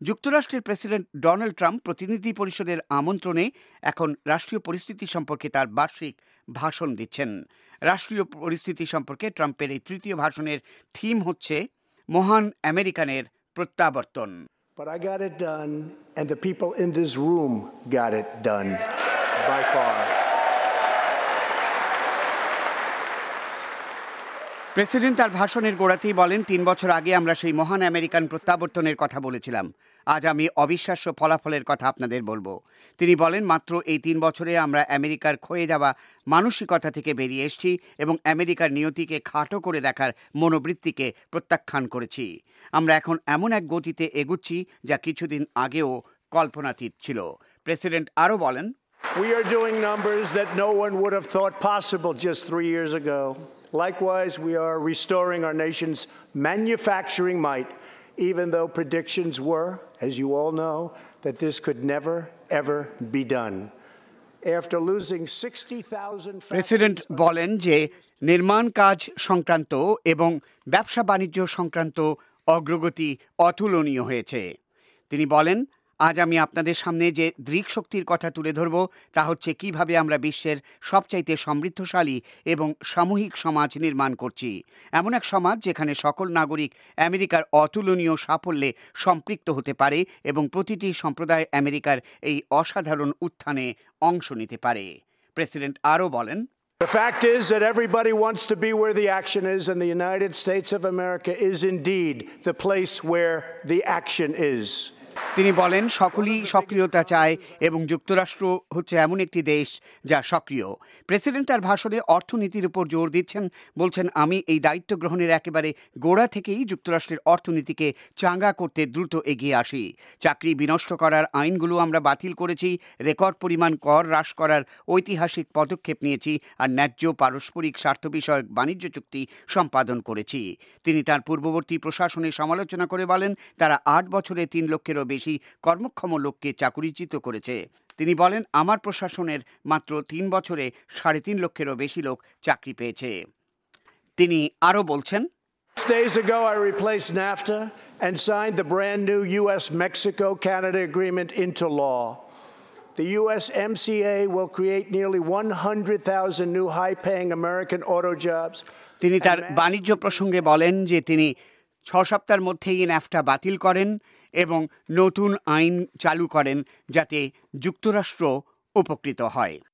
যুক্তরাষ্ট্রের president Donald Trump প্রতিনিধি পরিষদের আমন্ত্রণে এখন রাষ্ট্রীয় পরিস্থিতি সম্পর্কে তার বার্ষিক ভাষণ দিচ্ছেন। রাষ্ট্রীয় পরিস্থিতি সম্পর্কে ট্রাম্পের এই তৃতীয় ভাষণের থিম হচ্ছে মহান আমেরিকানের প্রত্যাবর্তন। But I got it done, and the people in this room got it done by far. President তার ভাষণের গোড়াতেই বলেন, ৩ বছর আগে আমরা সেই মহান আমেরিকান প্রত্যাবর্তনের কথা বলেছিলাম। আজ আমি অবিশ্বাস্য ফলাফলের কথা আপনাদের বলবো। তিনি বলেন, মাত্র এই ৩ বছরে আমরা আমেরিকার ক্ষয়ে যাওয়া মানসিকতা থেকে বেরিয়ে এসেছি এবং আমেরিকার নিয়তিকে খাটো করে দেখার মনোবৃত্তিকে প্রত্যাখ্যান করেছি। আমরা এখন এমন এক গতিতে এগুচ্ছি যা কিছুদিন আগেও কল্পনাতীত ছিল। প্রেসিডেন্ট আরও বলেন, We are doing numbers that no one would have thought possible just 3 years ago. Likewise, we are restoring our nation's manufacturing might, even though predictions were, as you all know, that this could never, ever be done. After losing 60,000... president বলেন যে নির্মাণ কাজ সংক্রান্ত এবং ব্যবসা বাণিজ্য সংক্রান্ত অগ্রগতি অতুলনীয় হয়েছে। তিনি বলেন, আজ আমি আপনাদের সামনে যে দৃক শক্তির কথা তুলে ধরব তা হচ্ছে কিভাবে আমরা বিশ্বের সবচাইতে সমৃদ্ধশালী এবং সামূহিক সমাজ নির্মাণ করছি, এমন এক সমাজ যেখানে সকল নাগরিক আমেরিকার অতুলনীয় সাফল্যে সম্পৃক্ত হতে পারে এবং প্রতিটি সম্প্রদায় আমেরিকার এই অসাধারণ উত্থানে অংশ নিতে পারে। প্রেসিডেন্ট আরও বলেন, The fact is that everybody wants to be where the action is, and the United States of America is indeed the place where the action is. তিনি বলেন, সকলেই সক্রিয়তা চায় এবং যুক্তরাষ্ট্র হচ্ছে এমন একটি দেশ যা সক্রিয়। প্রেসিডেন্ট তার ভাষণে অর্থনীতির উপর জোর দিচ্ছেন, বলছেন, আমি এই দায়িত্ব গ্রহণের একেবারে গোড়া থেকেই যুক্তরাষ্ট্রের অর্থনীতিকে চাঙ্গা করতে দ্রুত এগিয়ে আসি। চাকরি বিনষ্ট করার আইনগুলো আমরা বাতিল করেছি, রেকর্ড পরিমাণ কর হ্রাস করার ঐতিহাসিক পদক্ষেপ নিয়েছি, আর ন্যায্য পারস্পরিক স্বার্থ বিষয়ক বাণিজ্য চুক্তি সম্পাদন করেছি। তিনি তার পূর্ববর্তী প্রশাসনের সমালোচনা করে বলেন, তারা ৮ বছরে ৩ লক্ষেরও বেশি কর্মক্ষম লোককে চাকুরিচ্যুত করেছে। তিনি বলেন, আমার প্রশাসনের মাত্র ৩ বছরে ৩.৫ লক্ষেরও বেশি লোক চাকরি পেয়েছে। তিনি আরও বলছেন, Days ago I replaced NAFTA and signed the brand new US-Mexico-Canada agreement into law. The USMCA will create nearly 100,000 new high-paying American auto jobs. তিনি তার বাণিজ্য প্রসঙ্গে বলেন যে তিনি ৬ সপ্তাহের মধ্যেই ন্যাফটা বাতিল করেন এবং নতুন আইন চালু করেন যাতে যুক্তরাষ্ট্র উপকৃত হয়।